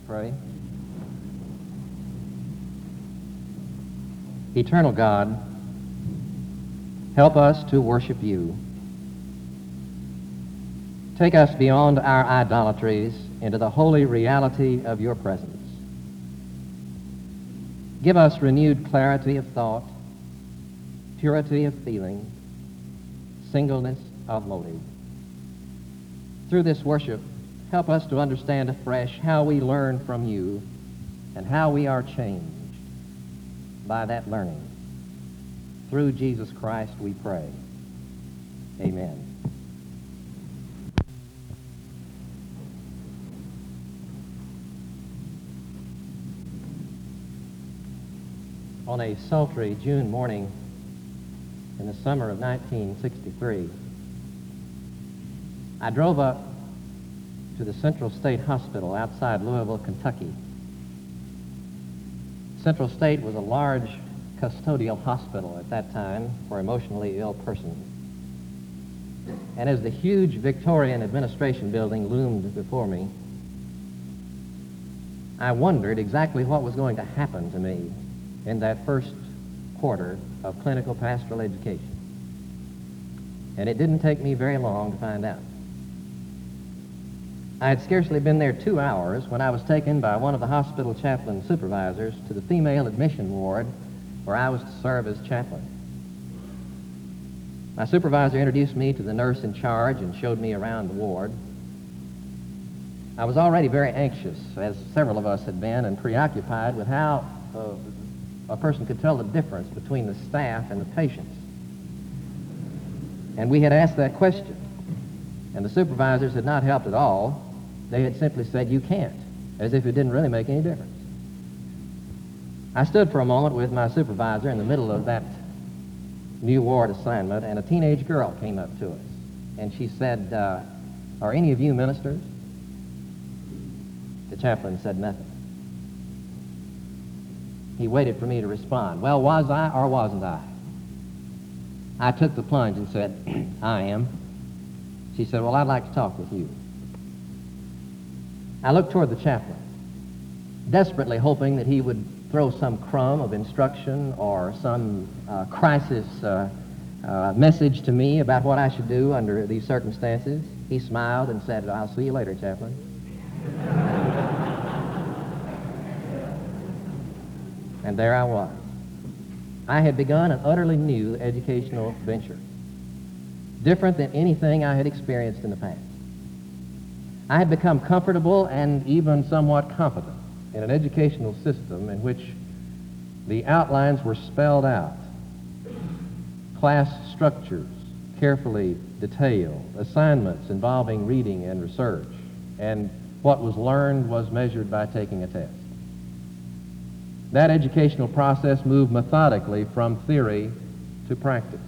pray. Eternal God, help us to worship you. Take us beyond our idolatries into the holy reality of your presence. Give us renewed clarity of thought, purity of feeling, singleness of motive. Through this worship, help us to understand afresh how we learn from you and how we are changed by that learning. Through Jesus Christ we pray. Amen. On a sultry June morning in the summer of 1963, I drove up to the Central State Hospital outside Louisville, Kentucky. Central State was a large custodial hospital at that time for emotionally ill persons. And as the huge Victorian administration building loomed before me, I wondered exactly what was going to happen to me in that first quarter of clinical pastoral education. And it didn't take me very long to find out. I had scarcely been there 2 hours when I was taken by one of the hospital chaplain supervisors to the female admission ward where I was to serve as chaplain. My supervisor introduced me to the nurse in charge and showed me around the ward. I was already very anxious, as several of us had been, and preoccupied with how a person could tell the difference between the staff and the patients. And we had asked that question, and the supervisors had not helped at all. They had simply said, "You can't," as if it didn't really make any difference. I stood for a moment with my supervisor in the middle of that new ward assignment, and a teenage girl came up to us, and she said, "Are any of you ministers?" The chaplain said nothing. He waited for me to respond. Well, was I or wasn't I? I took the plunge and said, "I am." She said, "Well, I'd like to talk with you." I looked toward the chaplain, desperately hoping that he would throw some crumb of instruction or some crisis message to me about what I should do under these circumstances. He smiled and said, "I'll see you later, chaplain." And there I was. I had begun an utterly new educational venture, different than anything I had experienced in the past. I had become comfortable and even somewhat competent in an educational system in which the outlines were spelled out, class structures carefully detailed, assignments involving reading and research, and what was learned was measured by taking a test. That educational process moved methodically from theory to practice.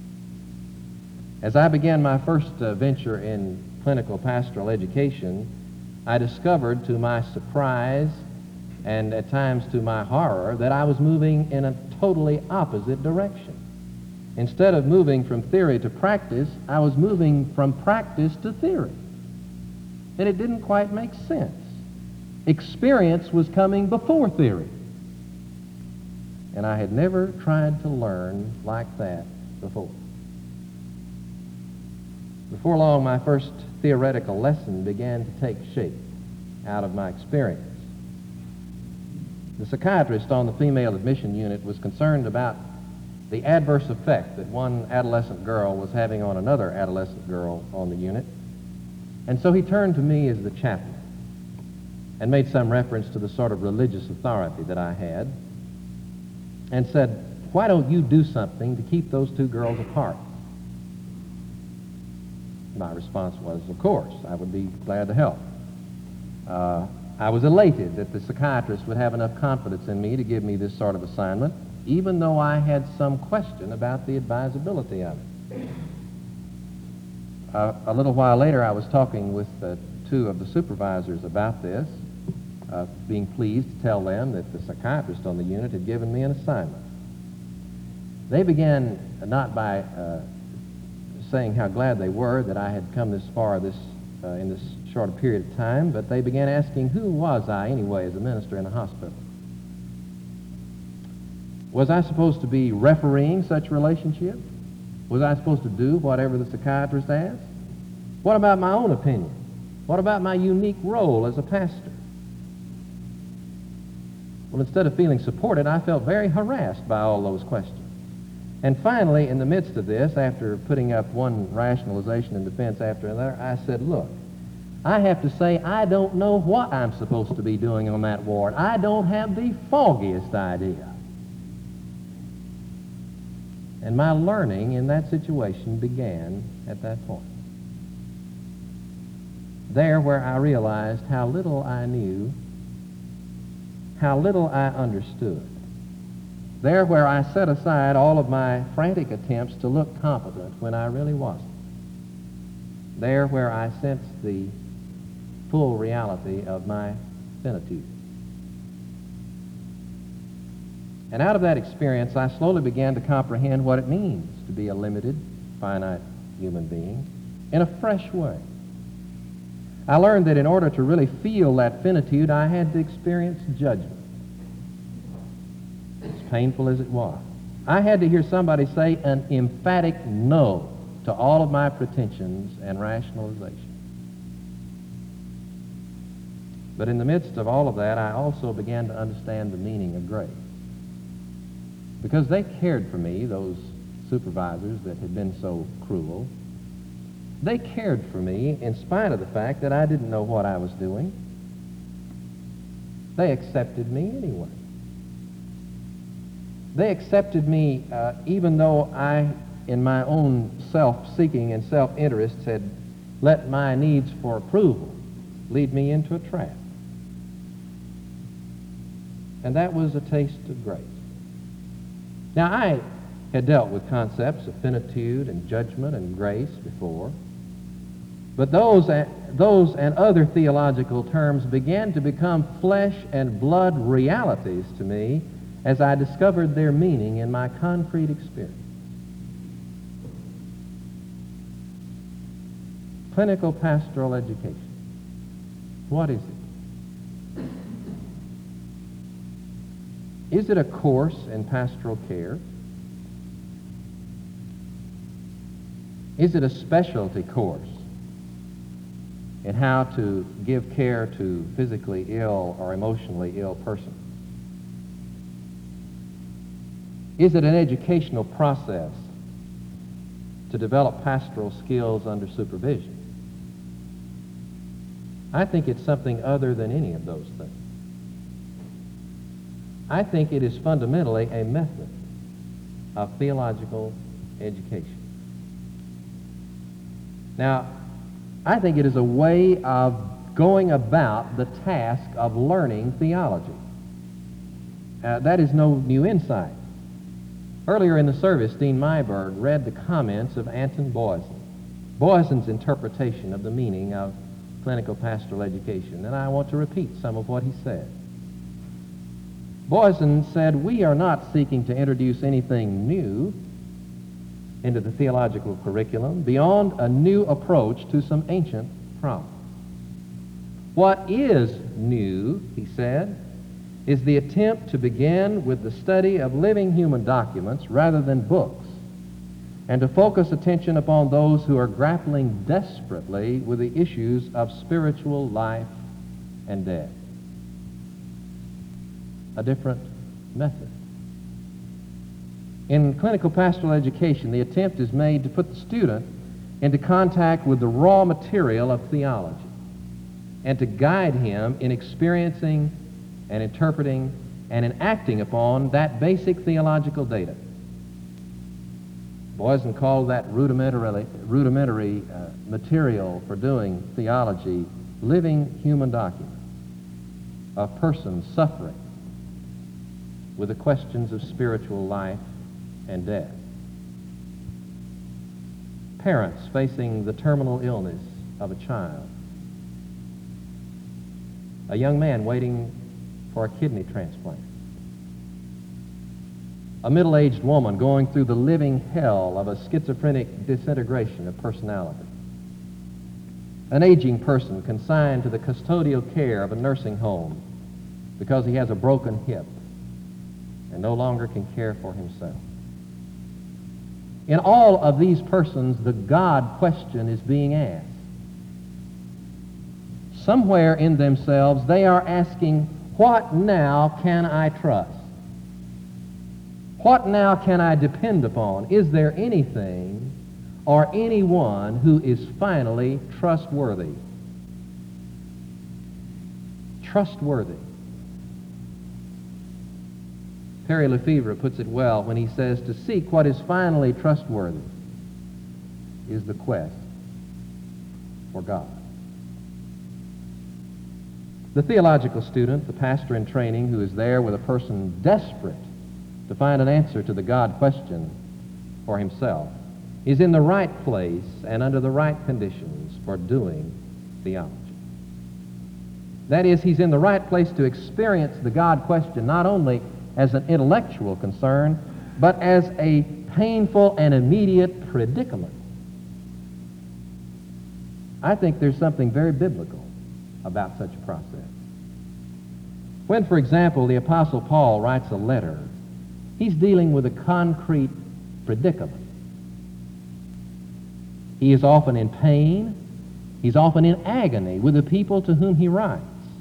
As I began my first venture in clinical pastoral education, I discovered to my surprise and at times to my horror that I was moving in a totally opposite direction. Instead of moving from theory to practice, I was moving from practice to theory. And it didn't quite make sense. Experience was coming before theory. And I had never tried to learn like that before. Before long, my first theoretical lesson began to take shape out of my experience. The psychiatrist on the female admission unit was concerned about the adverse effect that one adolescent girl was having on another adolescent girl on the unit. And so he turned to me as the chaplain and made some reference to the sort of religious authority that I had and said, "Why don't you do something to keep those two girls apart?" My response was, "Of course, I would be glad to help." I was elated that the psychiatrist would have enough confidence in me to give me this sort of assignment, even though I had some question about the advisability of it. A little while later, I was talking with two of the supervisors about this, being pleased to tell them that the psychiatrist on the unit had given me an assignment. They began not by saying how glad they were that I had come this far in this short a period of time, but they began asking, who was I anyway as a minister in a hospital? Was I supposed to be refereeing such relationships? Was I supposed to do whatever the psychiatrist asked? What about my own opinion? What about my unique role as a pastor? Well, instead of feeling supported, I felt very harassed by all those questions. And finally, in the midst of this, after putting up one rationalization and defense after another, I said, look, I have to say I don't know what I'm supposed to be doing on that ward. I don't have the foggiest idea. And my learning in that situation began at that point. There where I realized how little I knew, how little I understood. There where I set aside all of my frantic attempts to look competent when I really wasn't. There where I sensed the full reality of my finitude. And out of that experience, I slowly began to comprehend what it means to be a limited, finite human being in a fresh way. I learned that in order to really feel that finitude, I had to experience judgment. As painful as it was. I had to hear somebody say an emphatic no to all of my pretensions and rationalization. But in the midst of all of that, I also began to understand the meaning of grace. Because they cared for me, those supervisors that had been so cruel. They cared for me in spite of the fact that I didn't know what I was doing. They accepted me anyway. They accepted me even though I, in my own self-seeking and self-interest, had let my needs for approval lead me into a trap. And that was a taste of grace. Now, I had dealt with concepts of finitude and judgment and grace before, but those and other theological terms began to become flesh and blood realities to me as I discovered their meaning in my concrete experience. Clinical pastoral education. What is it? Is it a course in pastoral care? Is it a specialty course in how to give care to physically ill or emotionally ill persons? Is it an educational process to develop pastoral skills under supervision? I think it's something other than any of those things. I think it is fundamentally a method of theological education. Now, I think it is a way of going about the task of learning theology. That is no new insight. Earlier in the service, Dean Myberg read the comments of Anton Boysen, Boysen's interpretation of the meaning of clinical pastoral education, and I want to repeat some of what he said. Boysen said, "We are not seeking to introduce anything new into the theological curriculum beyond a new approach to some ancient problems. What is new," he said, "is the attempt to begin with the study of living human documents rather than books, and to focus attention upon those who are grappling desperately with the issues of spiritual life and death." A different method. In clinical pastoral education, the attempt is made to put the student into contact with the raw material of theology and to guide him in experiencing and interpreting and in acting upon that basic theological data. Boysen called that rudimentary material for doing theology living human documents of persons suffering with the questions of spiritual life and death. Parents facing the terminal illness of a child. A young man waiting for a kidney transplant. A middle-aged woman going through the living hell of a schizophrenic disintegration of personality. An aging person consigned to the custodial care of a nursing home because he has a broken hip and no longer can care for himself. In all of these persons, the God question is being asked. Somewhere in themselves, they are asking, what now can I trust? What now can I depend upon? Is there anything or anyone who is finally trustworthy? Trustworthy. Perry Lefevre puts it well when he says, to seek what is finally trustworthy is the quest for God. The theological student, the pastor in training who is there with a person desperate to find an answer to the God question for himself, is in the right place and under the right conditions for doing theology. That is, he's in the right place to experience the God question not only as an intellectual concern, but as a painful and immediate predicament. I think there's something very biblical about such a process. When, for example, the Apostle Paul writes a letter, he's dealing with a concrete predicament. He is often in pain. He's often in agony with the people to whom he writes.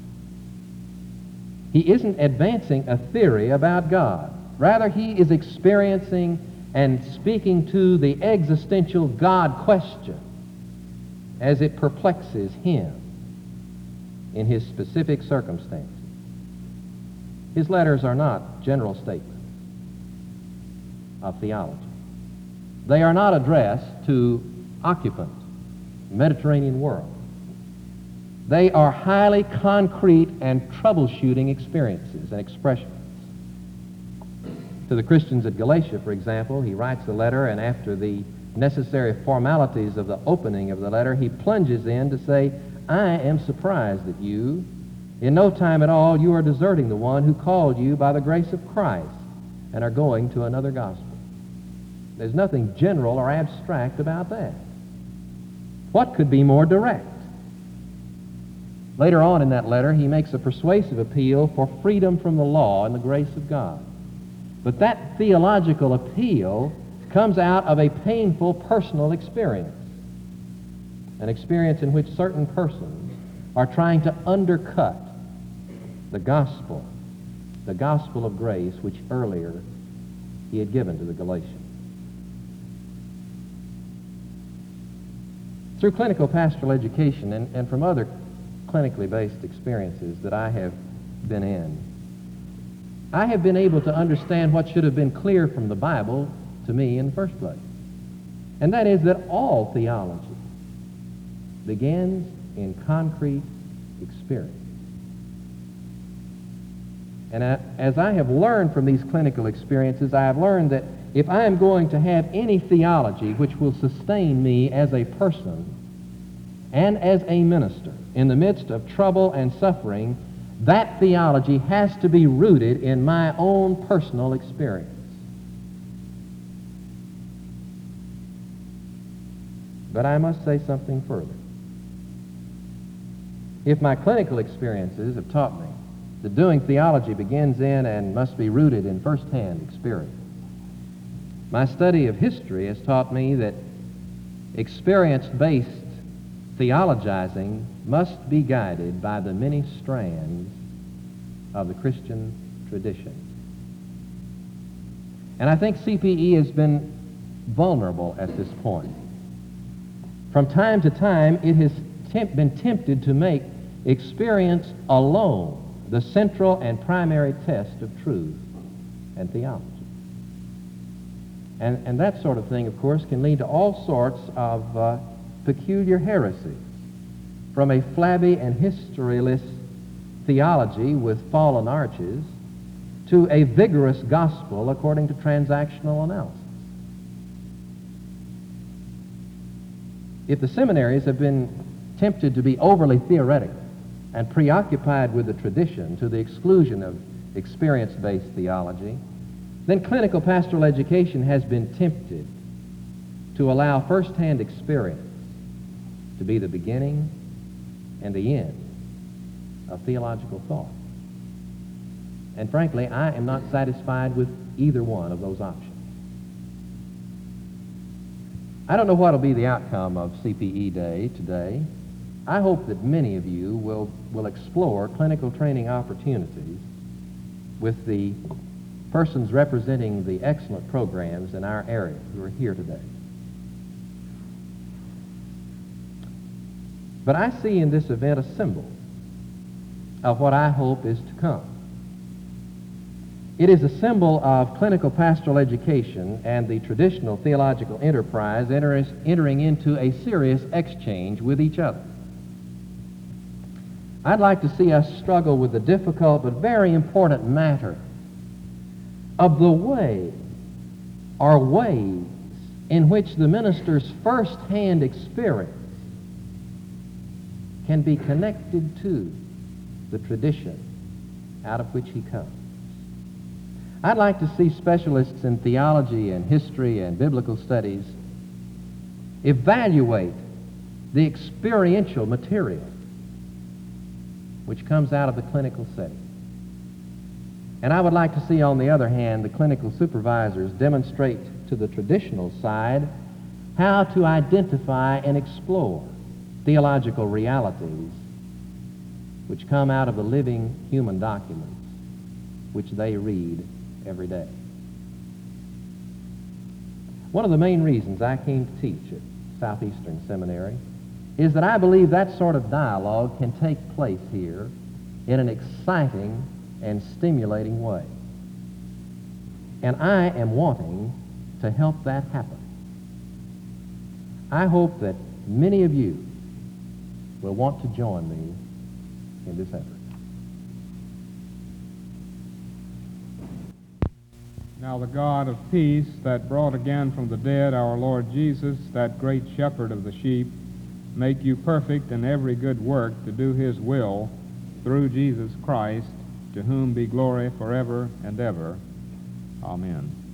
He isn't advancing a theory about God. Rather, he is experiencing and speaking to the existential God question as it perplexes him in his specific circumstances. His letters are not general statements of theology. They are not addressed to occupants, Mediterranean world. They are highly concrete and troubleshooting experiences and expressions. To the Christians at Galatia, for example, he writes a letter, and after the necessary formalities of the opening of the letter, he plunges in to say, I am surprised at you. In no time at all, you are deserting the one who called you by the grace of Christ and are going to another gospel. There's nothing general or abstract about that. What could be more direct? Later on in that letter, he makes a persuasive appeal for freedom from the law and the grace of God. But that theological appeal comes out of a painful personal experience, an experience in which certain persons are trying to undercut the gospel of grace which earlier he had given to the Galatians. Through clinical pastoral education and from other clinically based experiences that I have been in, I have been able to understand what should have been clear from the Bible to me in the first place. And that is that all theology begins in concrete experience. And as I have learned from these clinical experiences, I have learned that if I am going to have any theology which will sustain me as a person and as a minister in the midst of trouble and suffering, that theology has to be rooted in my own personal experience. But I must say something further. If my clinical experiences have taught me that doing theology begins in and must be rooted in first-hand experience, my study of history has taught me that experience-based theologizing must be guided by the many strands of the Christian tradition. And I think CPE has been vulnerable at this point. From time to time, it has been tempted to make experience alone the central and primary test of truth and theology. And that sort of thing, of course, can lead to all sorts of peculiar heresies, from a flabby and historyless theology with fallen arches to a vigorous gospel according to transactional analysis. If the seminaries have been tempted to be overly theoretical and preoccupied with the tradition to the exclusion of experience-based theology, then clinical pastoral education has been tempted to allow first-hand experience to be the beginning and the end of theological thought. And frankly, I am not satisfied with either one of those options. I don't know what will be the outcome of CPE Day today. I hope that many of you will explore clinical training opportunities with the persons representing the excellent programs in our area who are here today. But I see in this event a symbol of what I hope is to come. It is a symbol of clinical pastoral education and the traditional theological enterprise entering into a serious exchange with each other. I'd like to see us struggle with the difficult but very important matter of the way or ways in which the minister's first-hand experience can be connected to the tradition out of which he comes. I'd like to see specialists in theology and history and biblical studies evaluate the experiential material which comes out of the clinical setting. And I would like to see, on the other hand, the clinical supervisors demonstrate to the traditional side how to identify and explore theological realities which come out of the living human documents which they read every day. One of the main reasons I came to teach at Southeastern Seminary is that I believe that sort of dialogue can take place here in an exciting and stimulating way. And I am wanting to help that happen. I hope that many of you will want to join me in this effort. Now the God of peace, that brought again from the dead our Lord Jesus, that great shepherd of the sheep, make you perfect in every good work to do his will, through Jesus Christ, to whom be glory forever and ever. Amen.